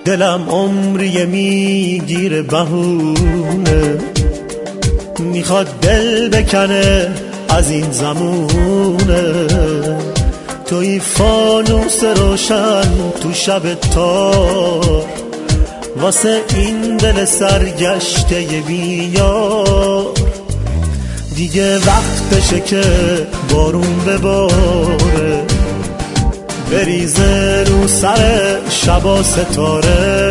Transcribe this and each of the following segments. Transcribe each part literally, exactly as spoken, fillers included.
دلم عمری میگیره بهونه، میخواد دل بکنه از این زمونه. توی فانوس روشن تو شب تار، واسه این دل سرگشته بیار. دیگه وقتشه که بارون بباره، بریزه رو سر شبا ستاره.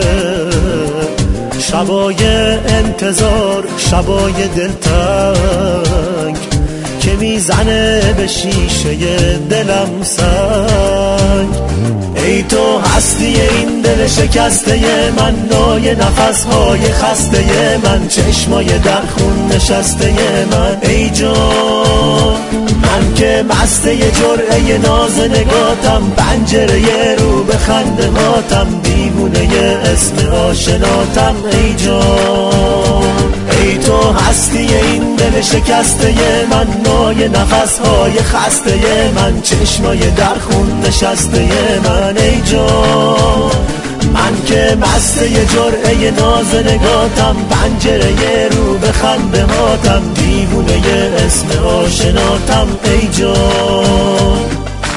شبای انتظار، شبای دلتنگ که میزنه به شیشه دلم سنگ. ای تو هستی این دل شکسته من، نای نفسهای خسته من، چشمای در خون نشسته من. ای جان من که مسته جرعه ناز نگاتم، پنجره رو به خنده هاتم، دیوونه اسم آشناتم. ای جان ای تو هستی این دل شکسته من، نای نفسهای خسته من، چشمای در خون نشسته من. ای جان من که مسته جرعه ناز نگاتم، پنجره رو به خنده هاتم، دیوونه اسم آشناتم. ای جان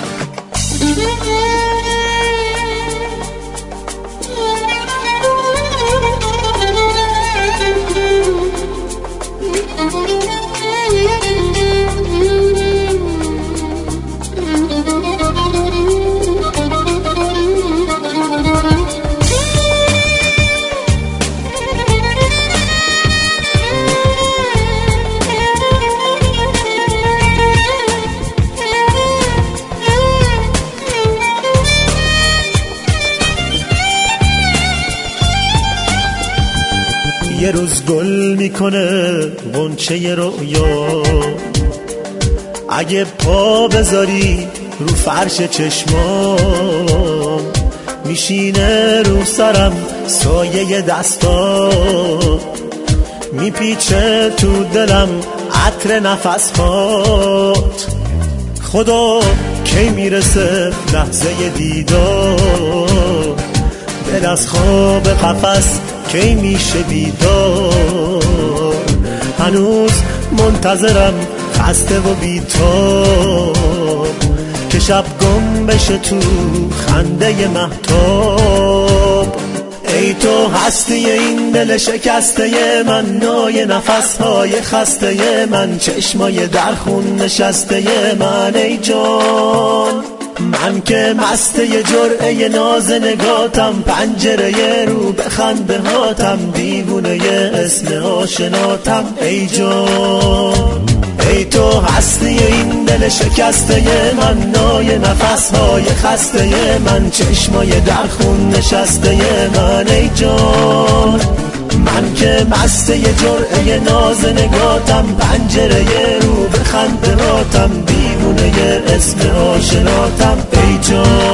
یه روز گل میکنه غنچه رویا، اگه پا بذاری رو فرش چشمام، میشینه رو سرم سایه دستا، میپیچه تو دلم عطر نفسات. خدا کی میرسه لحظه دیدار، دل از خواب قفس کی میشه بیدار. هنوز منتظرم خسته و بیتاب، که شب گم بشه تو خنده مهتاب. ای تو هستی این دل شکسته من، نای نفسهای خسته من، چشمای در خون نشسته من. ای جان من که مسته جرعه ناز نگاتم، پنجره رو به خنده هاتم، دیوونه اسم آشناتم. ای جان ای تو هستی این دل شکسته من، نای نفسهای خسته من، چشمای در خون نشسته من. ای جان من که مسته جرعه ناز نگاتم، پنجره رو به خنده هاتم، دیوونه اسم آشناتم. ای جان